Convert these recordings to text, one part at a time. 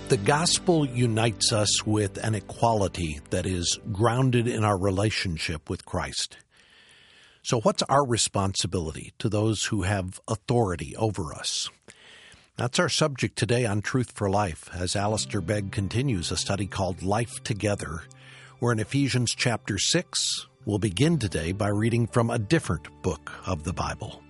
The gospel unites us with an equality that is grounded in our relationship with Christ. So what's our responsibility to those who have authority over us? That's our subject today on Truth for Life, as Alistair Begg continues a study called Life Together. We're in Ephesians chapter 6. We'll begin today by reading from a different book of the Bible.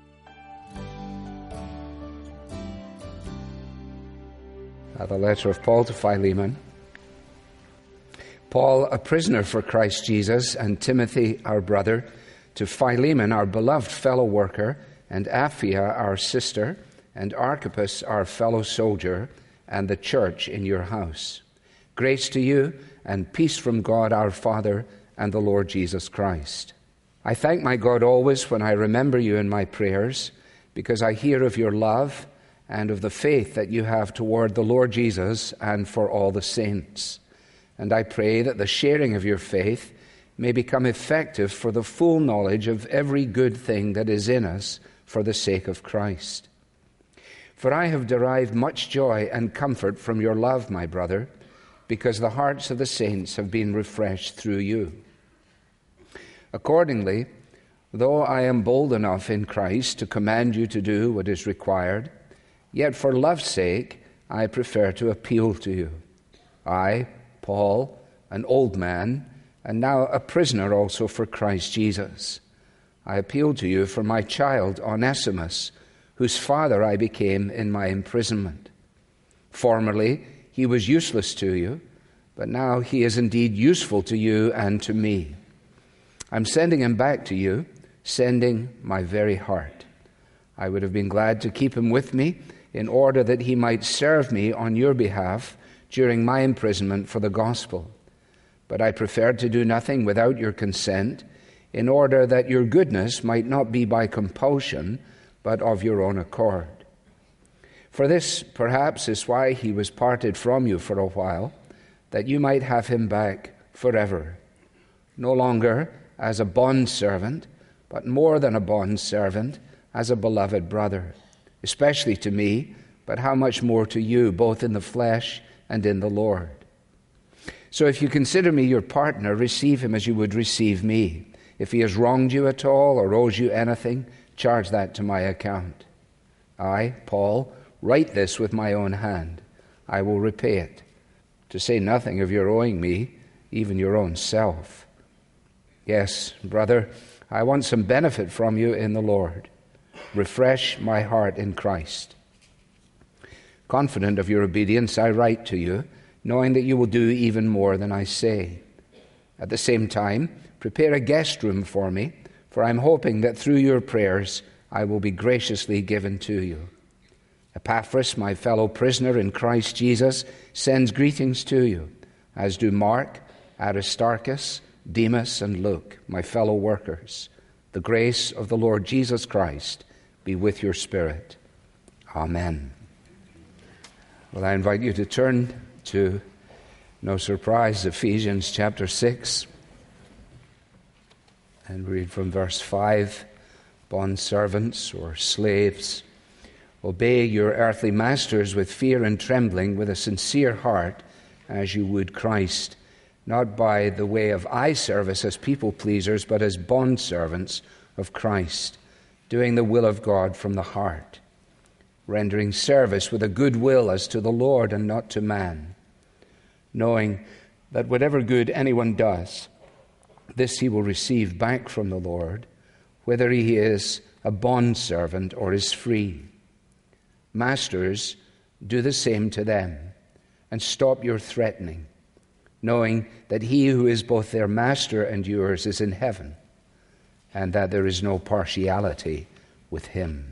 The letter of Paul to Philemon. Paul, a prisoner for Christ Jesus, and Timothy, our brother, to Philemon, our beloved fellow worker, and Apphia, our sister, and Archippus, our fellow soldier, and the church in your house. Grace to you, and peace from God our Father and the Lord Jesus Christ. I thank my God always when I remember you in my prayers, because I hear of your love and of the faith that you have toward the Lord Jesus and for all the saints. And I pray that the sharing of your faith may become effective for the full knowledge of every good thing that is in us for the sake of Christ. For I have derived much joy and comfort from your love, my brother, because the hearts of the saints have been refreshed through you. Accordingly, though I am bold enough in Christ to command you to do what is required, yet for love's sake, I prefer to appeal to you. I, Paul, an old man, and now a prisoner also for Christ Jesus. I appeal to you for my child, Onesimus, whose father I became in my imprisonment. Formerly, he was useless to you, but now he is indeed useful to you and to me. I'm sending him back to you, sending my very heart. I would have been glad to keep him with me, in order that he might serve me on your behalf during my imprisonment for the gospel. But I preferred to do nothing without your consent, in order that your goodness might not be by compulsion, but of your own accord. For this, perhaps, is why he was parted from you for a while, that you might have him back forever, no longer as a bondservant, but more than a bondservant, as a beloved brother, especially to me, but how much more to you, both in the flesh and in the Lord. So if you consider me your partner, receive him as you would receive me. If he has wronged you at all or owes you anything, charge that to my account. I, Paul, write this with my own hand. I will repay it, to say nothing of your owing me, even your own self. Yes, brother, I want some benefit from you in the Lord. Refresh my heart in Christ. Confident of your obedience, I write to you, knowing that you will do even more than I say. At the same time, prepare a guest room for me, for I am hoping that through your prayers I will be graciously given to you. Epaphras, my fellow prisoner in Christ Jesus, sends greetings to you, as do Mark, Aristarchus, Demas, and Luke, my fellow workers. The grace of the Lord Jesus Christ be with your spirit. Amen. Well, I invite you to turn to, no surprise, Ephesians chapter 6, and read from verse 5, Bondservants or slaves, obey your earthly masters with fear and trembling, with a sincere heart, as you would Christ, not by the way of eye service as people pleasers, but as bondservants of Christ, doing the will of God from the heart, rendering service with a good will as to the Lord and not to man, knowing that whatever good anyone does, this he will receive back from the Lord, whether he is a bondservant or is free. Masters, do the same to them, and stop your threatening, knowing that he who is both their master and yours is in heaven, and that there is no partiality with him.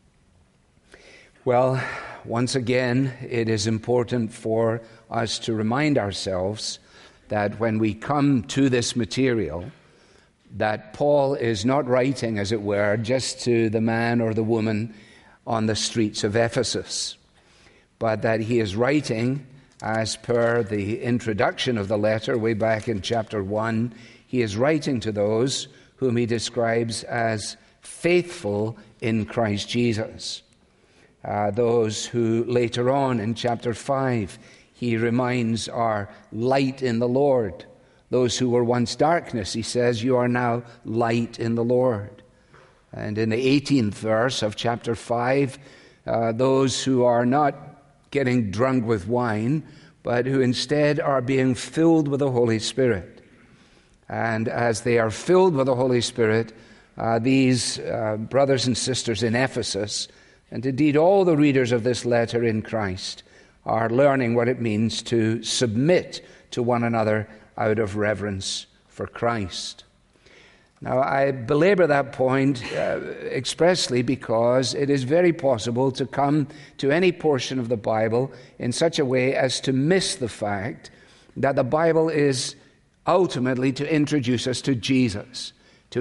Well, once again, it is important for us to remind ourselves that when we come to this material, that Paul is not writing, as it were, just to the man or the woman on the streets of Ephesus, but that he is writing, as per the introduction of the letter way back in chapter 1, he is writing to those whom he describes as faithful in Christ Jesus. Those who later on in chapter 5 he reminds, are light in the Lord. Those who were once darkness, he says, you are now light in the Lord. And in the 18th verse of chapter 5, those who are not getting drunk with wine, but who instead are being filled with the Holy Spirit. And as they are filled with the Holy Spirit, these brothers and sisters in Ephesus, and indeed all the readers of this letter in Christ, are learning what it means to submit to one another out of reverence for Christ. Now, I belabor that point expressly because it is very possible to come to any portion of the Bible in such a way as to miss the fact that the Bible is ultimately to introduce us to Jesus,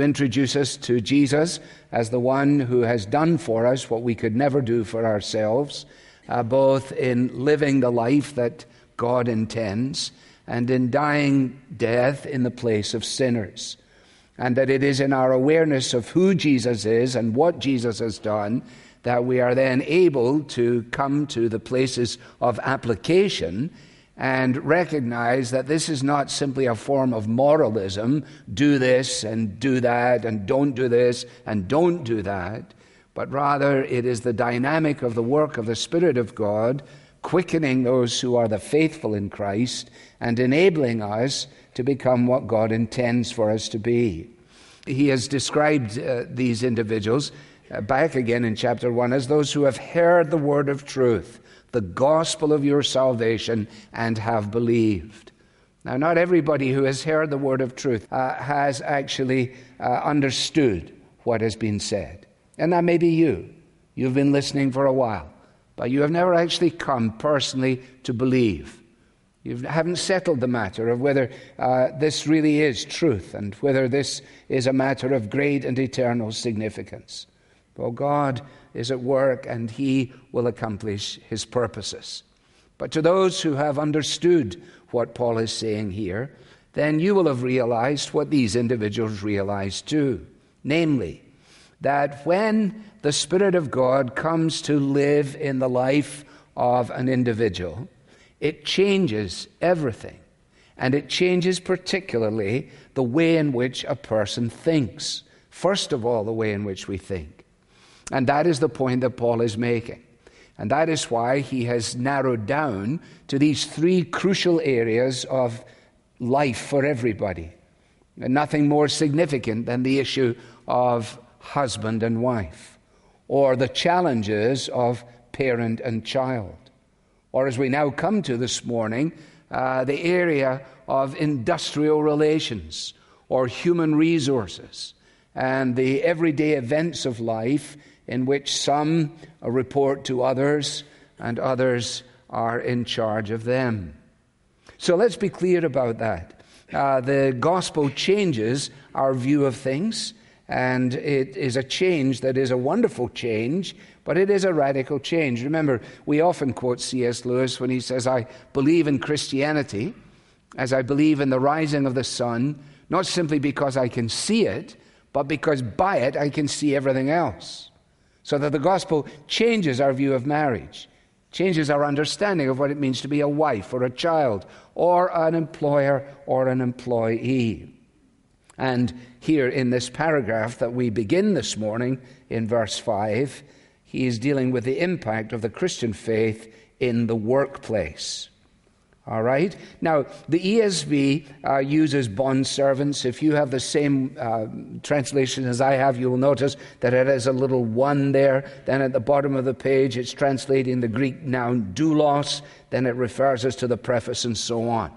as the one who has done for us what we could never do for ourselves, both in living the life that God intends and in dying death in the place of sinners. And that it is in our awareness of who Jesus is and what Jesus has done that we are then able to come to the places of application and recognize that this is not simply a form of moralism, do this and do that, and don't do this and don't do that, but rather it is the dynamic of the work of the Spirit of God, quickening those who are the faithful in Christ and enabling us to become what God intends for us to be. He has described these individuals back again in chapter 1 as those who have heard the word of truth, the gospel of your salvation, and have believed. Now, not everybody who has heard the word of truth has actually understood what has been said. And that may be you. You've been listening for a while, but you have never actually come personally to believe. You haven't settled the matter of whether this really is truth and whether this is a matter of great and eternal significance. Well, God is at work and He will accomplish His purposes. But to those who have understood what Paul is saying here, then you will have realized what these individuals realized too. Namely, that when the Spirit of God comes to live in the life of an individual, it changes everything. And it changes particularly the way in which a person thinks. First of all, the way in which we think. And that is the point that Paul is making. And that is why he has narrowed down to these three crucial areas of life for everybody. And nothing more significant than the issue of husband and wife, or the challenges of parent and child. Or as we now come to this morning, the area of industrial relations or human resources and the everyday events of life in which some report to others and others are in charge of them. So let's be clear about that. The gospel changes our view of things, and it is a change that is a wonderful change, but it is a radical change. Remember, we often quote C.S. Lewis when he says, I believe in Christianity as I believe in the rising of the sun, not simply because I can see it, but because by it I can see everything else. So that the gospel changes our view of marriage, changes our understanding of what it means to be a wife or a child or an employer or an employee. And here in this paragraph that we begin this morning in verse 5, he is dealing with the impact of the Christian faith in the workplace. All right? Now, the ESV uses bondservants. If you have the same translation as I have, you will notice that it has a little one there. Then at the bottom of the page, it's translating the Greek noun doulos. Then it refers us to the preface and so on.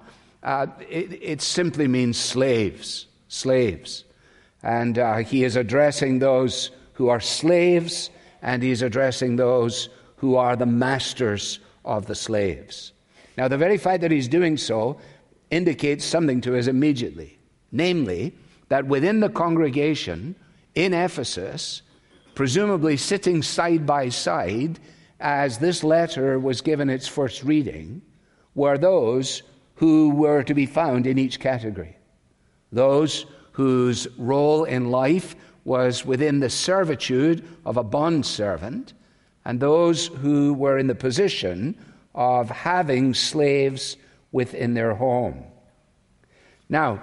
It simply means slaves. Slaves. And he is addressing those who are slaves, and he is addressing those who are the masters of the slaves. Now, the very fact that he's doing so indicates something to us immediately, namely that within the congregation in Ephesus, presumably sitting side by side as this letter was given its first reading, were those who were to be found in each category. Those whose role in life was within the servitude of a bondservant, and those who were in the position of having slaves within their home. Now,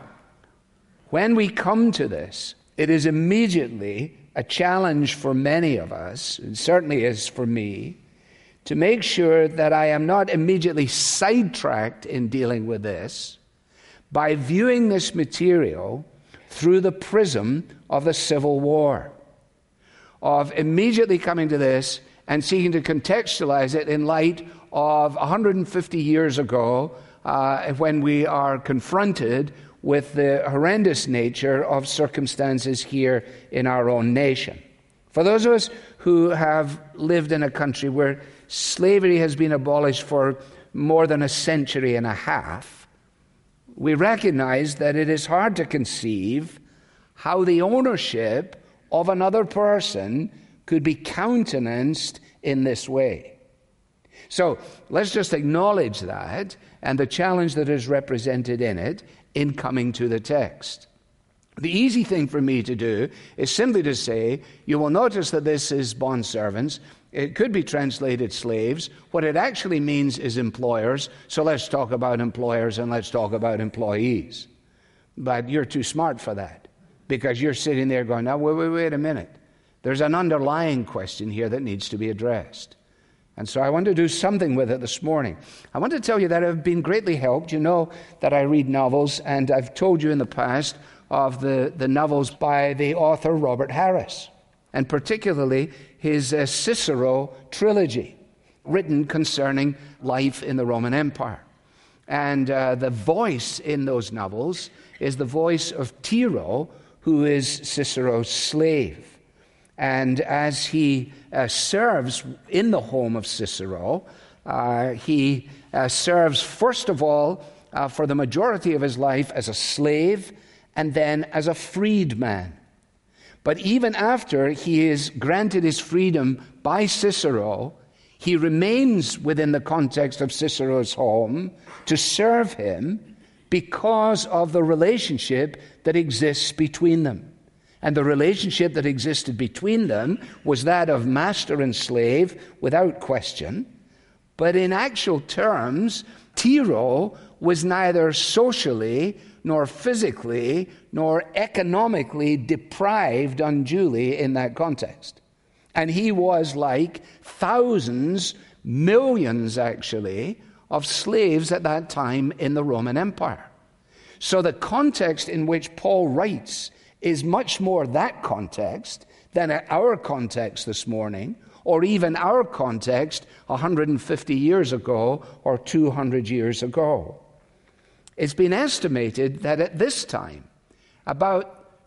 when we come to this, it is immediately a challenge for many of us, and certainly is for me, to make sure that I am not immediately sidetracked in dealing with this by viewing this material through the prism of the Civil War, of immediately coming to this and seeking to contextualize it in light of 150 years ago when we are confronted with the horrendous nature of circumstances here in our own nation. For those of us who have lived in a country where slavery has been abolished for more than a century and a half, we recognize that it is hard to conceive how the ownership of another person could be countenanced in this way. So let's just acknowledge that and the challenge that is represented in it in coming to the text. The easy thing for me to do is simply to say, you will notice that this is bondservants. It could be translated slaves. What it actually means is employers. So let's talk about employers and let's talk about employees. But you're too smart for that, because you're sitting there going, now, wait a minute. There's an underlying question here that needs to be addressed. And so I want to do something with it this morning. I want to tell you that I've been greatly helped. You know that I read novels, and I've told you in the past of the novels by the author Robert Harris, and particularly his Cicero trilogy, written concerning life in the Roman Empire. And the voice in those novels is the voice of Tiro, who is Cicero's slave. And as he serves in the home of Cicero, he serves first of all for the majority of his life as a slave and then as a freedman. But even after he is granted his freedom by Cicero, he remains within the context of Cicero's home to serve him because of the relationship that exists between them. And the relationship that existed between them was that of master and slave, without question. But in actual terms, Tiro was neither socially, nor physically, nor economically deprived unduly in that context. And he was like thousands, millions actually, of slaves at that time in the Roman Empire. So the context in which Paul writes is much more that context than our context this morning, or even our context 150 years ago or 200 years ago. It's been estimated that at this time, about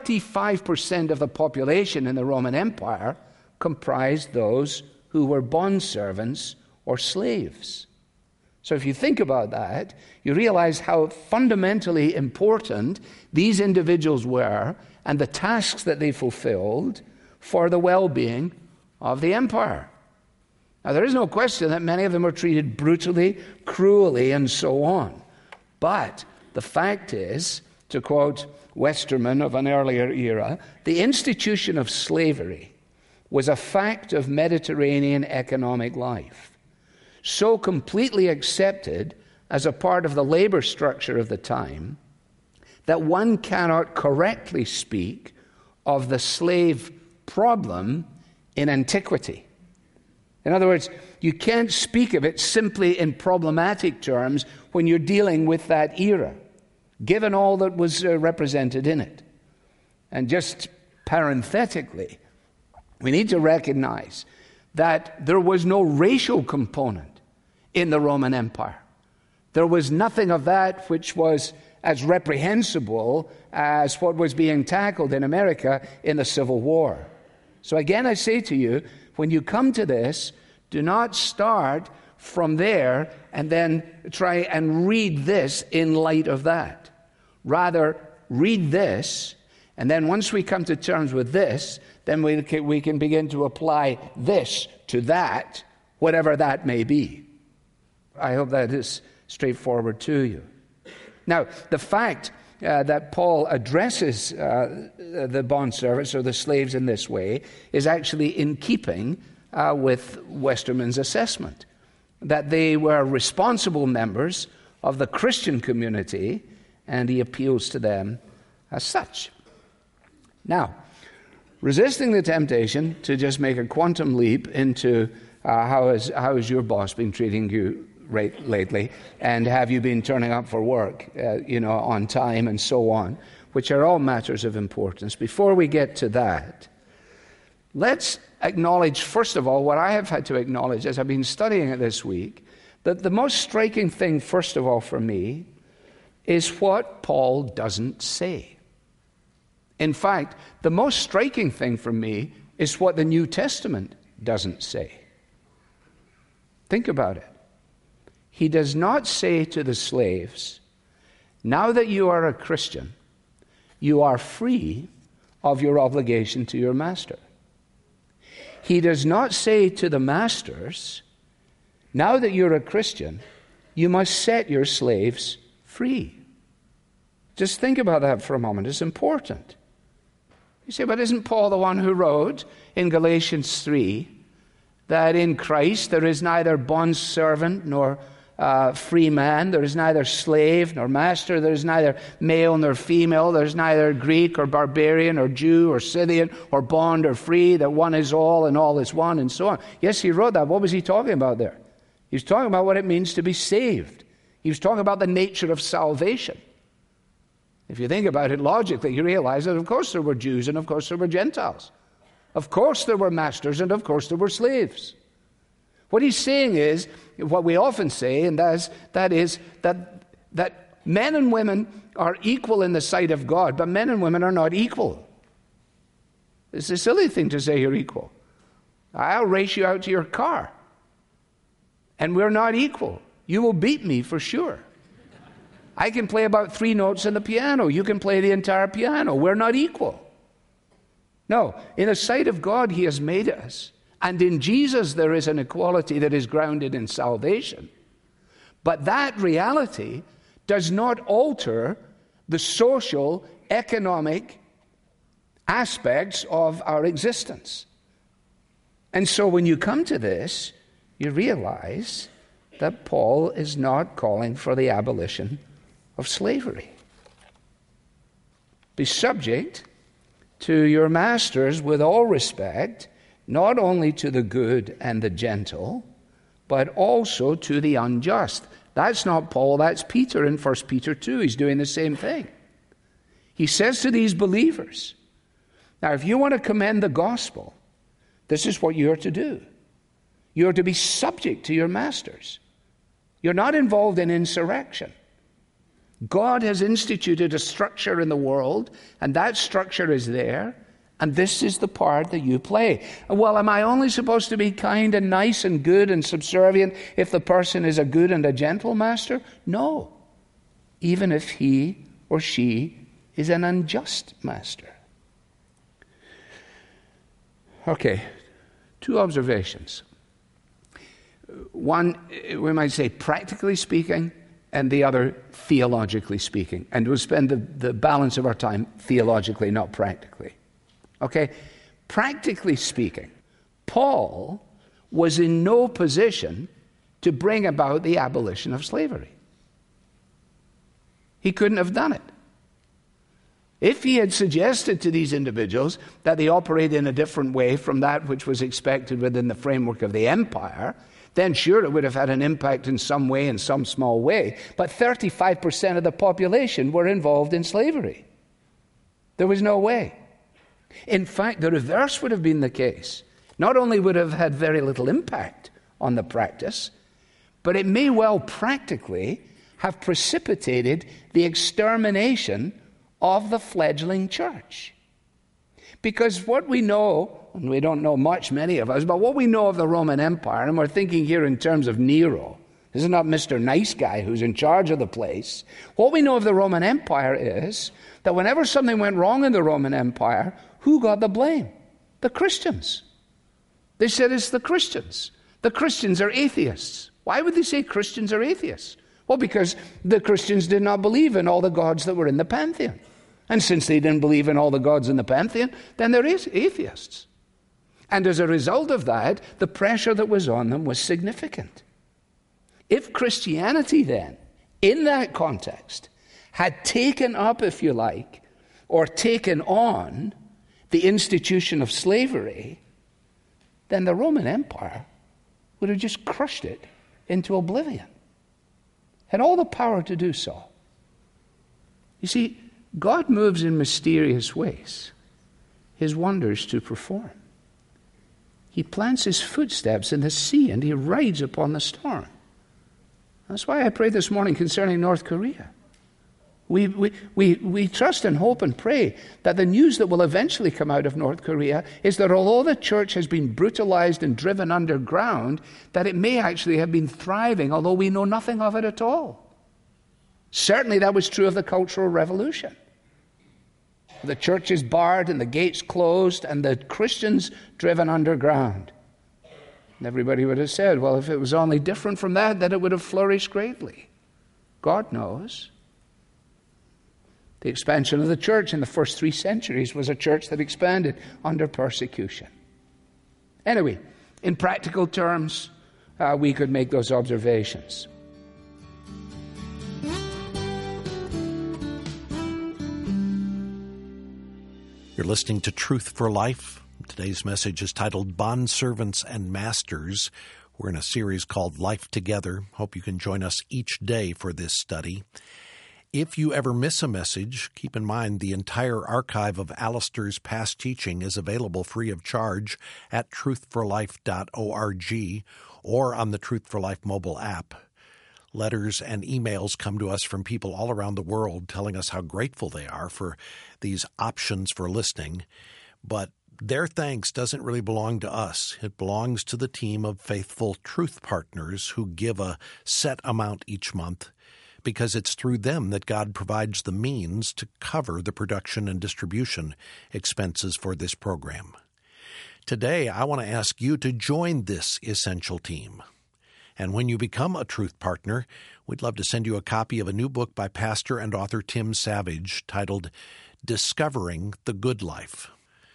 35% of the population in the Roman Empire comprised those who were bondservants or slaves. So if you think about that, you realize how fundamentally important these individuals were and the tasks that they fulfilled for the well-being of the empire. Now, there is no question that many of them were treated brutally, cruelly, and so on. But the fact is, to quote Westerman of an earlier era, the institution of slavery was a fact of Mediterranean economic life, so completely accepted as a part of the labor structure of the time that one cannot correctly speak of the slave problem in antiquity. In other words, you can't speak of it simply in problematic terms when you're dealing with that era, given all that was represented in it. And just parenthetically, we need to recognize that there was no racial component in the Roman Empire. There was nothing of that which was as reprehensible as what was being tackled in America in the Civil War. So again, I say to you, when you come to this, do not start from there and then try and read this in light of that. Rather, read this, and then once we come to terms with this, then we can begin to apply this to that, whatever that may be. I hope that is straightforward to you. Now, the fact that Paul addresses the bondservants or the slaves in this way is actually in keeping with Westerman's assessment. that they were responsible members of the Christian community, and he appeals to them as such. Now, resisting the temptation to just make a quantum leap into how has your boss been treating you lately, and have you been turning up for work, on time, and so on, which are all matters of importance. Before we get to that, let's acknowledge, first of all, what I have had to acknowledge as I've been studying it this week, that the most striking thing, first of all, for me, is what Paul doesn't say. In fact, the most striking thing for me is what the New Testament doesn't say. Think about it. He does not say to the slaves, now that you are a Christian, you are free of your obligation to your master. He does not say to the masters, now that you're a Christian, you must set your slaves free. Just think about that for a moment. It's important. You say, but isn't Paul the one who wrote in Galatians 3 that in Christ there is neither bondservant nor free man, there is neither slave nor master, there is neither male nor female, there is neither Greek or barbarian or Jew or Scythian or bond or free, that one is all and all is one, and so on. Yes, he wrote that. What was he talking about there? He was talking about what it means to be saved. He was talking about the nature of salvation. If you think about it logically, you realize that of course there were Jews and of course there were Gentiles. Of course there were masters and of course there were slaves. What he's saying is, what we often say, and that is that men and women are equal in the sight of God, but men and women are not equal. It's a silly thing to say you're equal. I'll race you out to your car, and we're not equal. You will beat me for sure. I can play about 3 notes on the piano. You can play the entire piano. We're not equal. No, in the sight of God, he has made us. And in Jesus, there is an equality that is grounded in salvation. But that reality does not alter the social, economic aspects of our existence. And so when you come to this, you realize that Paul is not calling for the abolition of slavery. Be subject to your masters with all respect, not only to the good and the gentle, but also to the unjust. That's not Paul, that's Peter in 1 Peter 2. He's doing the same thing. He says to these believers, now if you want to commend the gospel, this is what you're to do. You're to be subject to your masters. You're not involved in insurrection. God has instituted a structure in the world, and that structure is there, and this is the part that you play. Well, am I only supposed to be kind and nice and good and subservient if the person is a good and a gentle master? No. Even if he or she is an unjust master. Okay, 2 observations. One, we might say practically speaking, and the other theologically speaking. And we'll spend the balance of our time theologically, not practically. Okay? Practically speaking, Paul was in no position to bring about the abolition of slavery. He couldn't have done it. If he had suggested to these individuals that they operate in a different way from that which was expected within the framework of the empire, then sure, it would have had an impact in some way, in some small way. But 35% of the population were involved in slavery. There was no way. In fact, the reverse would have been the case. Not only would have had very little impact on the practice, but it may well practically have precipitated the extermination of the fledgling church. Because what we know, and we don't know much, many of us, but what we know of the Roman Empire, and we're thinking here in terms of Nero, this is not Mr. Nice Guy who's in charge of the place. What we know of the Roman Empire is that whenever something went wrong in the Roman Empire, who got the blame? The Christians. They said it's the Christians. The Christians are atheists. Why would they say Christians are atheists? Well, because the Christians did not believe in all the gods that were in the pantheon. And since they didn't believe in all the gods in the pantheon, then they're atheists. And as a result of that, the pressure that was on them was significant. If Christianity then, in that context, had taken up, if you like, or taken on the institution of slavery, then the Roman Empire would have just crushed it into oblivion. Had all the power to do so. You see, God moves in mysterious ways, his wonders to perform. He plants his footsteps in the sea and he rides upon the storm. That's why I prayed this morning concerning North Korea. We trust and hope and pray that the news that will eventually come out of North Korea is that although the church has been brutalized and driven underground, that it may actually have been thriving, although we know nothing of it at all. Certainly that was true of the Cultural Revolution. The church is barred and the gates closed and the Christians driven underground. And everybody would have said, well, if it was only different from that, then it would have flourished greatly. God knows. The expansion of the church in the first 3 centuries was a church that expanded under persecution. Anyway, in practical terms, we could make those observations. You're listening to Truth for Life. Today's message is titled Bondservants and Masters. We're in a series called Life Together. Hope you can join us each day for this study. If you ever miss a message, keep in mind the entire archive of Alistair's past teaching is available free of charge at truthforlife.org or on the Truth for Life mobile app. Letters and emails come to us from people all around the world telling us how grateful they are for these options for listening. But their thanks doesn't really belong to us. It belongs to the team of faithful truth partners who give a set amount each month, because it's through them that God provides the means to cover the production and distribution expenses for this program. Today, I want to ask you to join this essential team. And when you become a Truth Partner, we'd love to send you a copy of a new book by pastor and author Tim Savage titled Discovering the Good Life.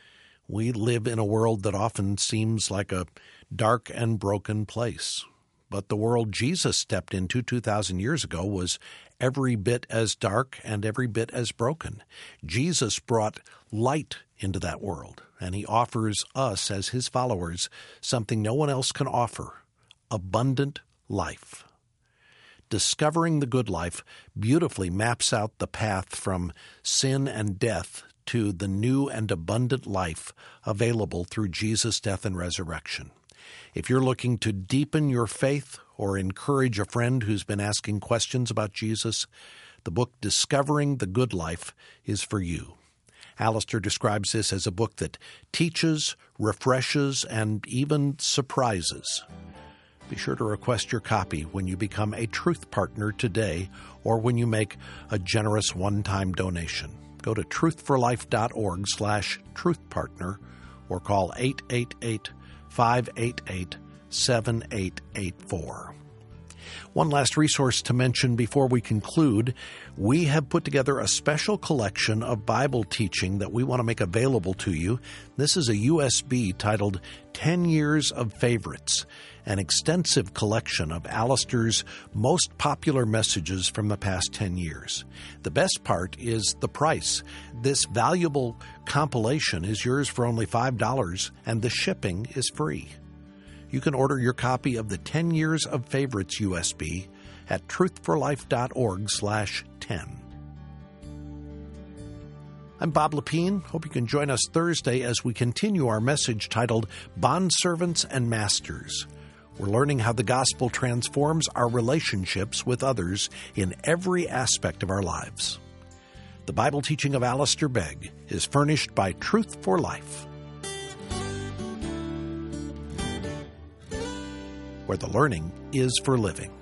We live in a world that often seems like a dark and broken place. But the world Jesus stepped into 2,000 years ago was every bit as dark and every bit as broken. Jesus brought light into that world, and he offers us as his followers something no one else can offer: abundant life. Discovering the Good Life beautifully maps out the path from sin and death to the new and abundant life available through Jesus' death and resurrection. If you're looking to deepen your faith or encourage a friend who's been asking questions about Jesus, the book Discovering the Good Life is for you. Alistair describes this as a book that teaches, refreshes, and even surprises. Be sure to request your copy when you become a Truth Partner today or when you make a generous one-time donation. Go to truthforlife.org/truthpartner or call 888-588-7884. One last resource to mention before we conclude: we have put together a special collection of Bible teaching that we want to make available to you. This is a USB titled 10 Years of Favorites, an extensive collection of Alistair's most popular messages from the past 10 years. The best part is the price. This valuable compilation is yours for only $5, and the shipping is free. You can order your copy of the 10 Years of Favorites USB at truthforlife.org/10. I'm Bob Lepine. Hope you can join us Thursday as we continue our message titled Bondservants and Masters. We're learning how the gospel transforms our relationships with others in every aspect of our lives. The Bible teaching of Alistair Begg is furnished by Truth for Life, where the learning is for living.